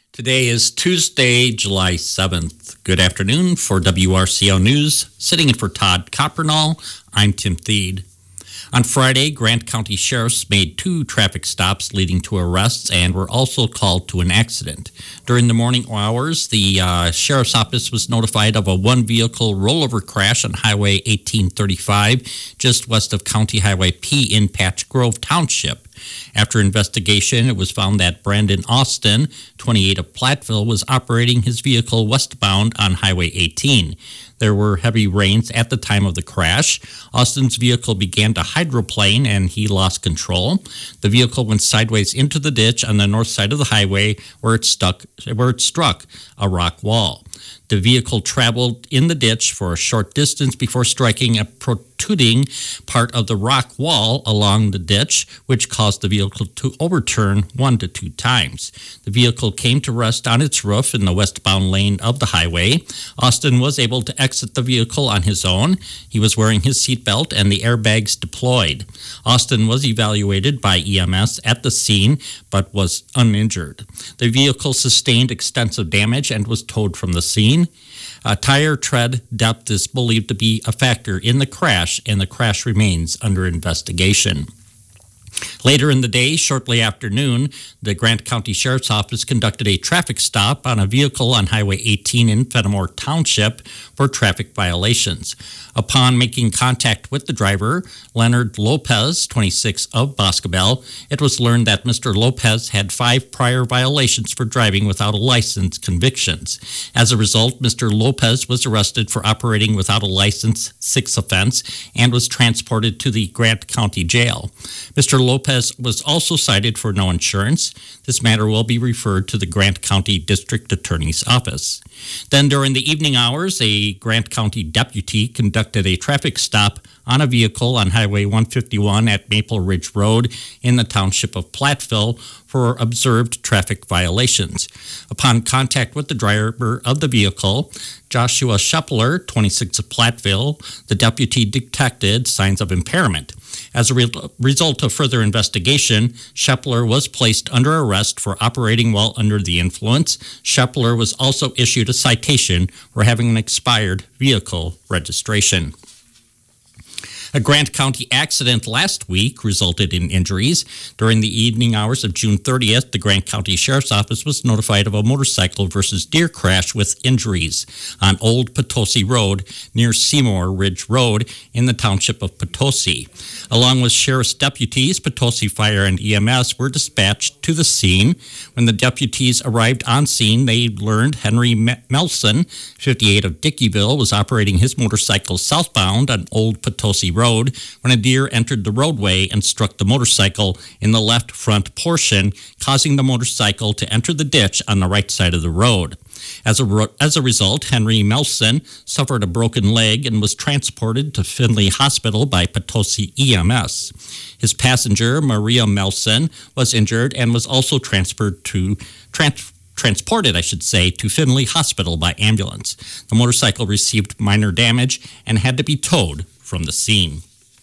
Today is Tuesday, July 7th. Good afternoon for WRCO News. Sitting in for Todd Coppernall, I'm Tim Theed. On Friday, Grant County Sheriffs made 2 traffic stops leading to arrests and were also called to an accident. During the morning hours, the Sheriff's Office was notified of a one-vehicle rollover crash on Highway 1835 just west of County Highway P in Patch Grove Township. After investigation, it was found that Brandon Austin, 28 of Platteville, was operating his vehicle westbound on Highway 18. There were heavy rains at the time of the crash. Austin's vehicle began to hydroplane and he lost control. The vehicle went sideways into the ditch on the north side of the highway where it struck a rock wall. The vehicle traveled in the ditch for a short distance before striking a protruding part of the rock wall along the ditch, which caused the vehicle to overturn 1 to 2 times. The vehicle came to rest on its roof in the westbound lane of the highway. Austin was able to exit the vehicle on his own. He was wearing his seatbelt and the airbags deployed. Austin was evaluated by EMS at the scene, but was uninjured. The vehicle sustained extensive damage and was towed from the scene. Tire tread depth is believed to be a factor in the crash, and the crash remains under investigation. Later in the day, shortly after noon, the Grant County Sheriff's Office conducted a traffic stop on a vehicle on Highway 18 in Fenimore Township for traffic violations. Upon making contact with the driver, Leonard Lopez, 26 of Boscobel, it was learned that Mr. Lopez had 5 prior violations for driving without a license convictions. As a result, Mr. Lopez was arrested for operating without a license, 6th offense, and was transported to the Grant County Jail. Mr. Lopez was also cited for no insurance. This matter will be referred to the Grant County District Attorney's Office. Then during the evening hours, a Grant County deputy conducted a traffic stop on a vehicle on Highway 151 at Maple Ridge Road in the township of Platteville for observed traffic violations. Upon contact with the driver of the vehicle, Joshua Shepler, 26 of Platteville, the deputy detected signs of impairment. As a result of further investigation, Shepler was placed under arrest for operating while under the influence. Shepler was also issued a citation for having an expired vehicle registration. A Grant County accident last week resulted in injuries. During the evening hours of June 30th, the Grant County Sheriff's Office was notified of a motorcycle versus deer crash with injuries on Old Potosi Road near Seymour Ridge Road in the township of Potosi. Along with sheriff's deputies, Potosi Fire and EMS were dispatched to the scene. When the deputies arrived on scene, they learned Henry Melson, 58 of Dickeyville, was operating his motorcycle southbound on Old Potosi Road when a deer entered the roadway and struck the motorcycle in the left front portion, causing the motorcycle to enter the ditch on the right side of the road. As a result, Henry Melson suffered a broken leg and was transported to Findlay Hospital by Potosi EMS. His passenger, Maria Melson, was injured and was also transported to Findlay Hospital by ambulance. The motorcycle received minor damage and had to be towed from the scene.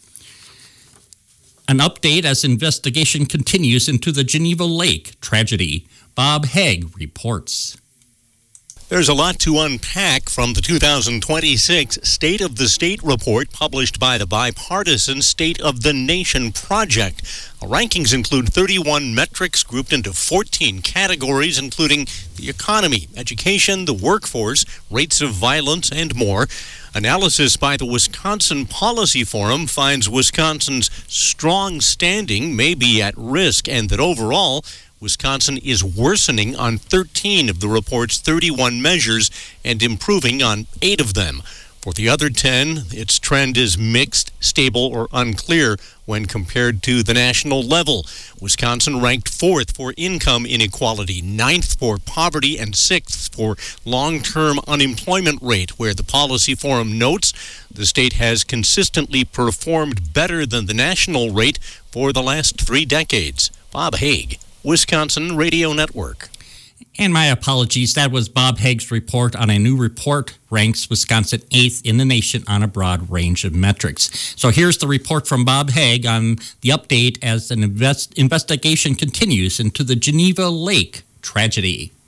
An update as investigation continues into the Geneva Lake tragedy. Bob Haig reports. There's a lot to unpack from the 2026 State of the State report published by the bipartisan State of the Nation Project. Rankings include 31 metrics grouped into 14 categories, including the economy, education, the workforce, rates of violence, and more. Analysis by the Wisconsin Policy Forum finds Wisconsin's strong standing may be at risk and that overall, Wisconsin is worsening on 13 of the report's 31 measures and improving on 8 of them. For the other 10, its trend is mixed, stable, or unclear when compared to the national level. Wisconsin ranked 4th for income inequality, 9th for poverty, and 6th for long-term unemployment rate, where the Policy Forum notes the state has consistently performed better than the national rate for the last 3 decades. Bob Haig, Wisconsin Radio Network. And my apologies, that was Bob Haig's report on a new report ranks Wisconsin 8th in the nation on a broad range of metrics. So here's the report from Bob Haig on the update as an investigation continues into the Geneva Lake tragedy.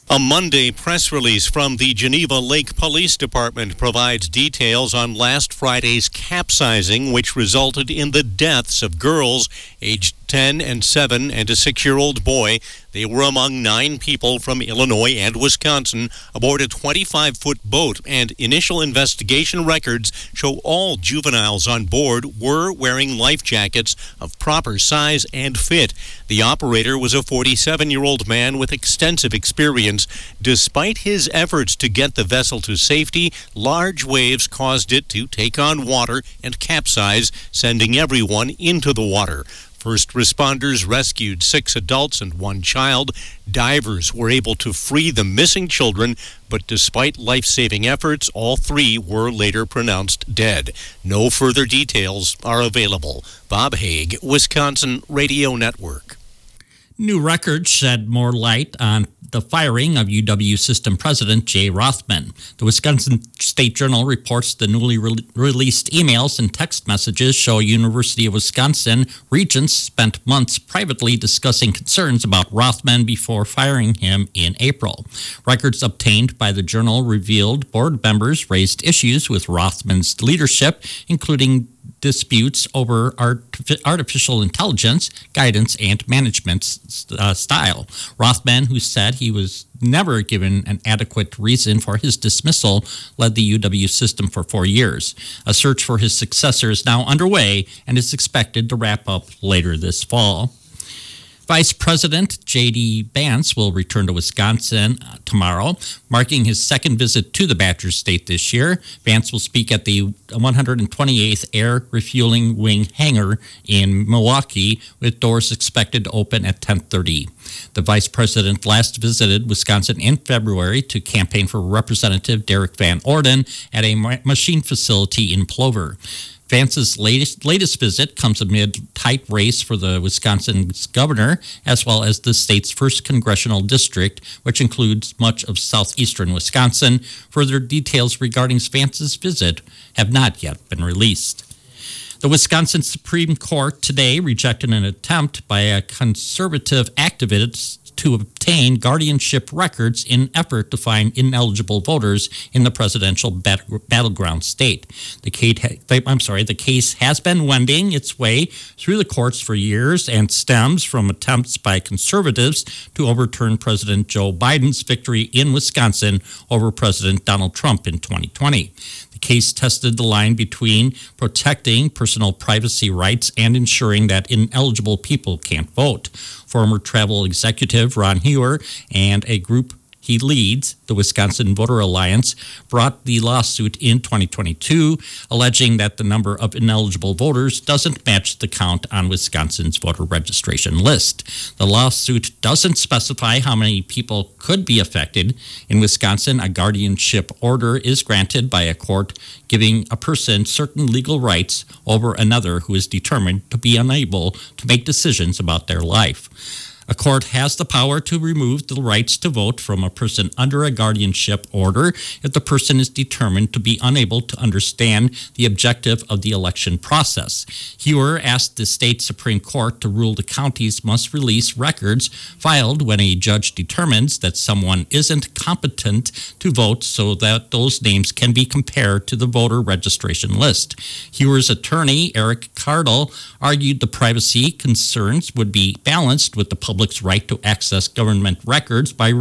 A Monday press release from the Geneva Lake Police Department provides details on last Friday's capsizing, which resulted in the deaths of girls aged 10 and 7 and a 6-year-old boy. They were among 9 people from Illinois and Wisconsin aboard a 25-foot boat, and initial investigation records show all juveniles on board were wearing life jackets of proper size and fit. The operator was a 47-year-old man with extensive experience. Despite his efforts to get the vessel to safety, large waves caused it to take on water and capsize, sending everyone into the water. First responders rescued 6 adults and 1 child. Divers were able to free the missing children, but despite life-saving efforts, all 3 were later pronounced dead. No further details are available. Bob Haig, Wisconsin Radio Network. New records shed more light on the firing of UW System President Jay Rothman. The Wisconsin State Journal reports the newly released emails and text messages show University of Wisconsin regents spent months privately discussing concerns about Rothman before firing him in April. Records obtained by the Journal revealed board members raised issues with Rothman's leadership, including disputes over artificial intelligence, guidance, and management style. Rothman, who said he was never given an adequate reason for his dismissal, led the UW system for 4 years. A search for his successor is now underway and is expected to wrap up later this fall. Vice President J.D. Vance will return to Wisconsin tomorrow, marking his second visit to the Badger State this year. Vance will speak at the 128th Air Refueling Wing Hangar in Milwaukee, with doors expected to open at 10:30. The Vice President last visited Wisconsin in February to campaign for Representative Derek Van Orden at a machine facility in Plover. Vance's latest visit comes amid tight race for the Wisconsin's governor, as well as the state's first congressional district, which includes much of southeastern Wisconsin. Further details regarding Vance's visit have not yet been released. The Wisconsin Supreme Court today rejected an attempt by a conservative activist to obtain guardianship records in effort to find ineligible voters in the presidential battleground state. The case has been wending its way through the courts for years and stems from attempts by conservatives to overturn President Joe Biden's victory in Wisconsin over President Donald Trump in 2020. The case tested the line between protecting personal privacy rights and ensuring that ineligible people can't vote. Former travel executive Ron Hewer and a group he leads, the Wisconsin Voter Alliance, brought the lawsuit in 2022, alleging that the number of ineligible voters doesn't match the count on Wisconsin's voter registration list. The lawsuit doesn't specify how many people could be affected. In Wisconsin, a guardianship order is granted by a court giving a person certain legal rights over another who is determined to be unable to make decisions about their life. A court has the power to remove the rights to vote from a person under a guardianship order if the person is determined to be unable to understand the objective of the election process. Hewer asked the state Supreme Court to rule the counties must release records filed when a judge determines that someone isn't competent to vote so that those names can be compared to the voter registration list. Hewer's attorney, Eric Cardle, argued the privacy concerns would be balanced with the public's right to access government records by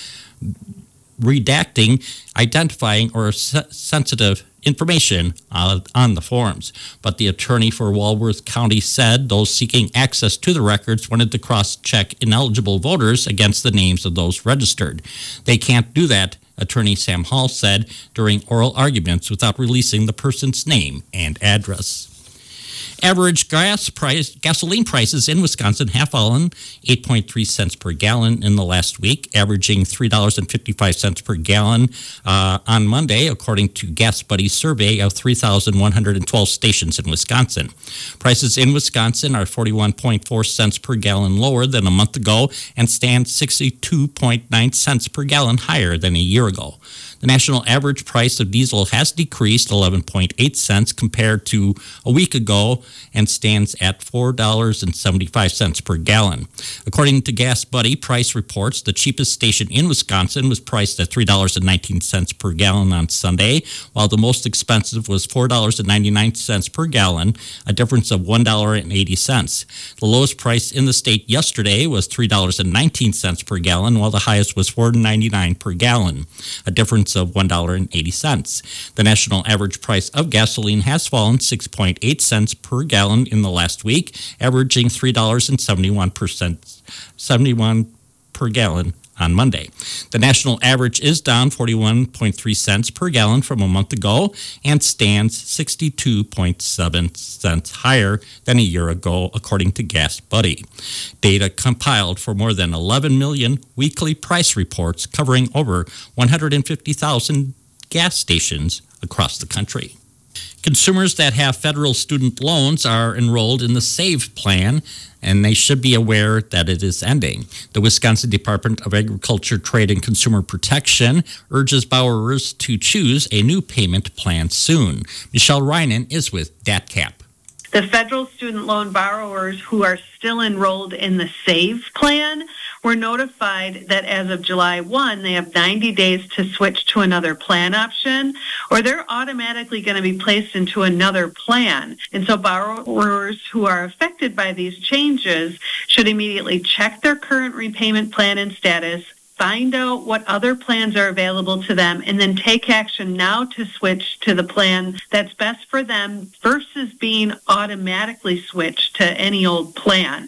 redacting, identifying, or sensitive information on the forms. But the attorney for Walworth County said those seeking access to the records wanted to cross-check ineligible voters against the names of those registered. They can't do that, Attorney Sam Hall said during oral arguments, without releasing the person's name and address. Average gasoline prices in Wisconsin have fallen 8.3 cents per gallon in the last week, averaging $3.55 per gallon on Monday, according to Gas Buddy's survey of 3,112 stations in Wisconsin. Prices in Wisconsin are 41.4 cents per gallon lower than a month ago and stand 62.9 cents per gallon higher than a year ago. The national average price of diesel has decreased 11.8 cents compared to a week ago ago and stands at $4.75 per gallon. According to Gas Buddy price reports, the cheapest station in Wisconsin was priced at $3.19 per gallon on Sunday, while the most expensive was $4.99 per gallon, a difference of $1.80. The lowest price in the state yesterday was $3.19 per gallon, while the highest was $4.99 per gallon, a difference of $1.80. The national average price of gasoline has fallen 6.8 cents per gallon in the last week, averaging $3.71 per gallon on Monday. The national average is down 41.3 cents per gallon from a month ago and stands 62.7 cents higher than a year ago, according to Gas Buddy. Data compiled for more than 11 million weekly price reports covering over 150,000 gas stations across the country. Consumers that have federal student loans are enrolled in the SAVE plan, and they should be aware that it is ending. The Wisconsin Department of Agriculture, Trade, and Consumer Protection urges borrowers to choose a new payment plan soon. Michelle Reinen is with DATCAP. The federal student loan borrowers who are still enrolled in the SAVE plan were notified that as of July 1, they have 90 days to switch to another plan option, or they're automatically going to be placed into another plan. And so borrowers who are affected by these changes should immediately check their current repayment plan and status, find out what other plans are available to them, and then take action now to switch to the plan that's best for them versus being automatically switched to any old plan.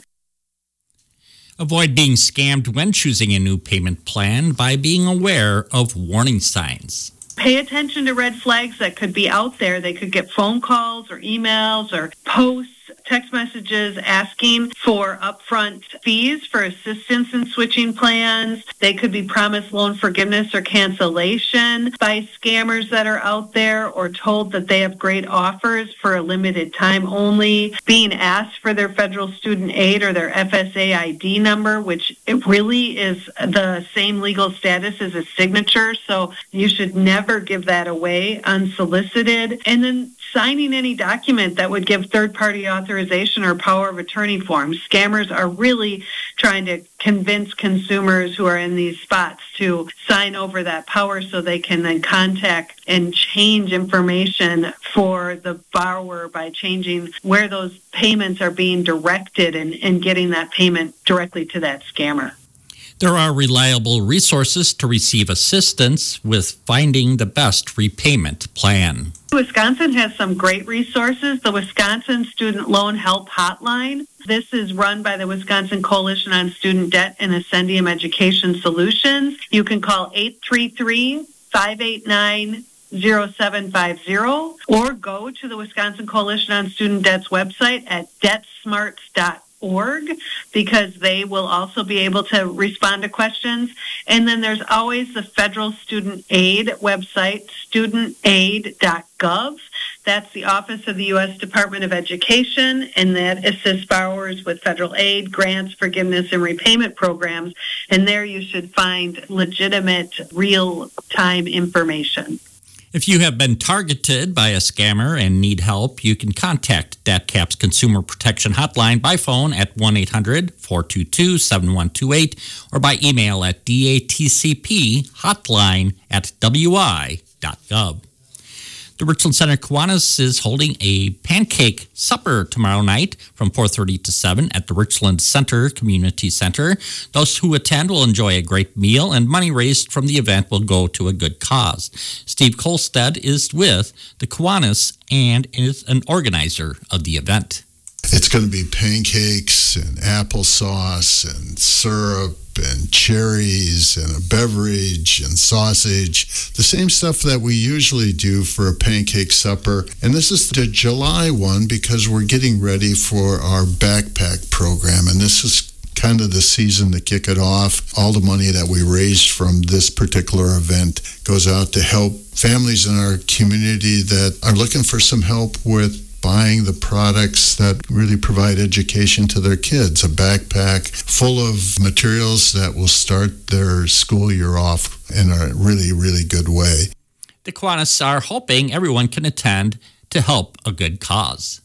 Avoid being scammed when choosing a new payment plan by being aware of warning signs. Pay attention to red flags that could be out there. They could get phone calls or emails or posts, text messages asking for upfront fees for assistance in switching plans. They could be promised loan forgiveness or cancellation by scammers that are out there, or told that they have great offers for a limited time only. Being asked for their federal student aid or their FSA ID number, which it really is the same legal status as a signature, so you should never give that away unsolicited. And then signing any document that would give third-party authorization or power of attorney forms. Scammers are really trying to convince consumers who are in these spots to sign over that power so they can then contact and change information for the borrower by changing where those payments are being directed and getting that payment directly to that scammer. There are reliable resources to receive assistance with finding the best repayment plan. Wisconsin has some great resources. The Wisconsin Student Loan Help Hotline. This is run by the Wisconsin Coalition on Student Debt and Ascendium Education Solutions. You can call 833-589-0750 or go to the Wisconsin Coalition on Student Debt's website at debtsmarts.org, because they will also be able to respond to questions. And then there's always the Federal Student Aid website, studentaid.gov. That's the Office of the U.S. Department of Education, and that assists borrowers with federal aid, grants, forgiveness, and repayment programs. And there you should find legitimate, real-time information. If you have been targeted by a scammer and need help, you can contact DATCAP's Consumer Protection Hotline by phone at 1-800-422-7128 or by email at datcphotline@wi.gov. The Richland Center Kiwanis is holding a pancake supper tomorrow night from 4:30 to 7 at the Richland Center Community Center. Those who attend will enjoy a great meal, and money raised from the event will go to a good cause. Steve Kolstad is with the Kiwanis and is an organizer of the event. It's going to be pancakes and applesauce and syrup and cherries and a beverage and sausage, the same stuff that we usually do for a pancake supper. And this is the July one because we're getting ready for our backpack program, and this is kind of the season to kick it off. All the money that we raised from this particular event goes out to help families in our community that are looking for some help with buying the products that really provide education to their kids. A backpack full of materials that will start their school year off in a really, really good way. The Kiwanis are hoping everyone can attend to help a good cause.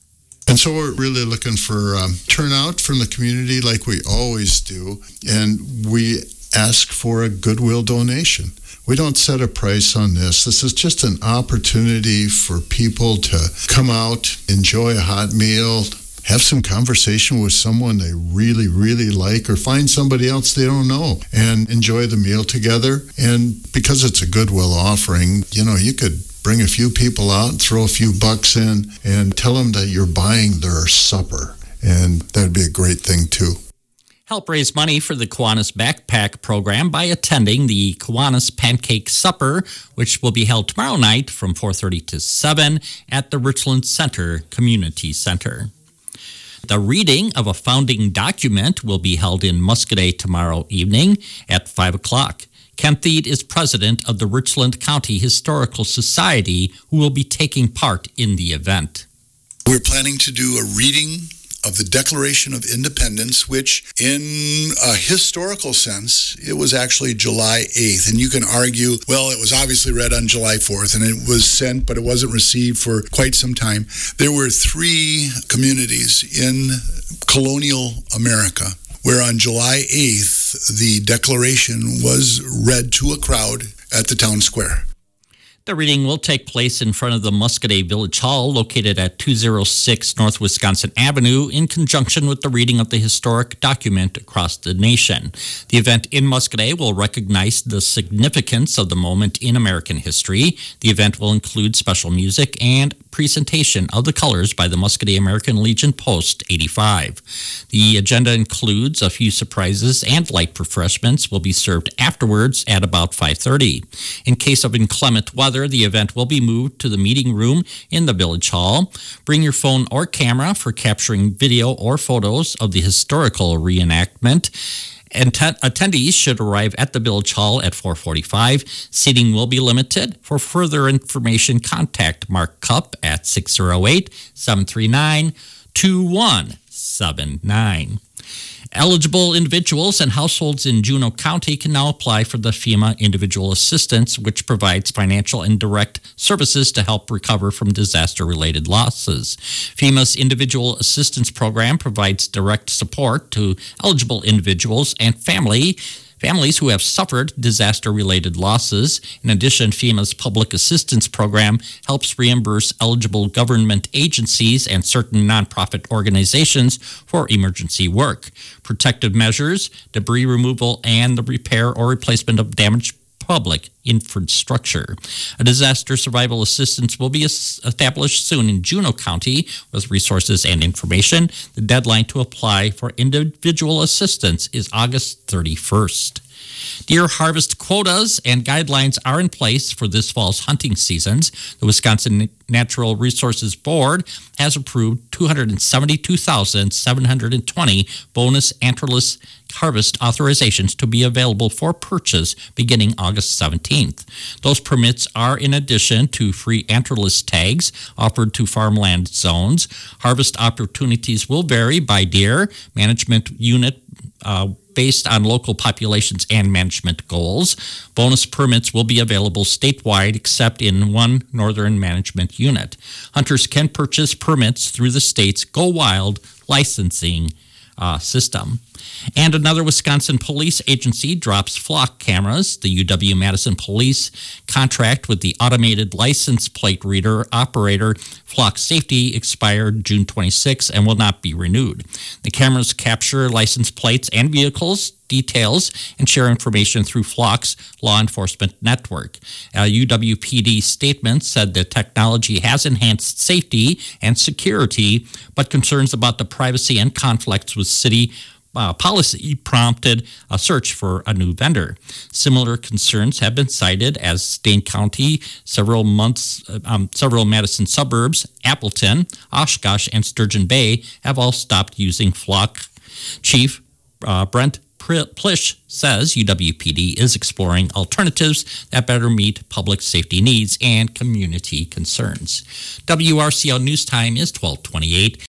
And so we're really looking for turnout from the community like we always do. And we ask for a goodwill donation. We don't set a price on this. This is just an opportunity for people to come out, enjoy a hot meal, have some conversation with someone they really, really like, or find somebody else they don't know and enjoy the meal together. And because it's a goodwill offering, you could bring a few people out and throw a few bucks in and tell them that you're buying their supper. And that'd be a great thing too. Help raise money for the Kiwanis Backpack Program by attending the Kiwanis Pancake Supper, which will be held tomorrow night from 4:30 to 7 at the Richland Center Community Center. The reading of a founding document will be held in Muscoda tomorrow evening at 5 o'clock. Ken Thied is president of the Richland County Historical Society, who will be taking part in the event. We're planning to do a reading of the Declaration of Independence, which in a historical sense, it was actually July 8th. And you can argue, well, it was obviously read on July 4th and it was sent, but it wasn't received for quite some time. There were 3 communities in colonial America where on July 8th, the Declaration was read to a crowd at the town square. The reading will take place in front of the Muscoda Village Hall, located at 206 North Wisconsin Avenue, in conjunction with the reading of the historic document across the nation. The event in Muscoda will recognize the significance of the moment in American history. The event will include special music and presentation of the colors by the Muscoda American Legion Post 85. The agenda includes a few surprises, and light refreshments will be served afterwards at about 5:30. In case of inclement weather, the event will be moved to the meeting room in the Village Hall. Bring your phone or camera for capturing video or photos of the historical reenactment. Attendees should arrive at the Village Hall at 4:45. Seating will be limited. For further information, contact Mark Cupp at 608-739-2179. Eligible individuals and households in Juneau County can now apply for the FEMA Individual Assistance, which provides financial and direct services to help recover from disaster-related losses. FEMA's Individual Assistance Program provides direct support to eligible individuals and families who have suffered disaster-related losses. In addition, FEMA's Public Assistance Program helps reimburse eligible government agencies and certain nonprofit organizations for emergency work, protective measures, debris removal, and the repair or replacement of damaged public infrastructure. A disaster survival assistance will be established soon in Juneau County with resources and information. The deadline to apply for individual assistance is August 31st. Deer harvest quotas and guidelines are in place for this fall's hunting seasons. The Wisconsin Natural Resources Board has approved 272,720 bonus antlerless harvest authorizations to be available for purchase beginning August 17th. Those permits are in addition to free antlerless tags offered to farmland zones. Harvest opportunities will vary by deer management unit based on local populations and management goals. Bonus permits will be available statewide except in one northern management unit. Hunters can purchase permits through the state's Go Wild licensing system. And another Wisconsin police agency drops flock cameras. The UW-Madison Police contract with the automated license plate reader operator Flock Safety expired June 26 and will not be renewed. The cameras capture license plates and vehicles details and share information through Flock's law enforcement network. A UWPD statement said the technology has enhanced safety and security, but concerns about the privacy and conflicts with city policy prompted a search for a new vendor. Similar concerns have been cited as Dane County, several Madison suburbs, Appleton, Oshkosh, and Sturgeon Bay have all stopped using Flock. Chief Brent Plish says UWPD is exploring alternatives that better meet public safety needs and community concerns. WRCL News Time is 12:28.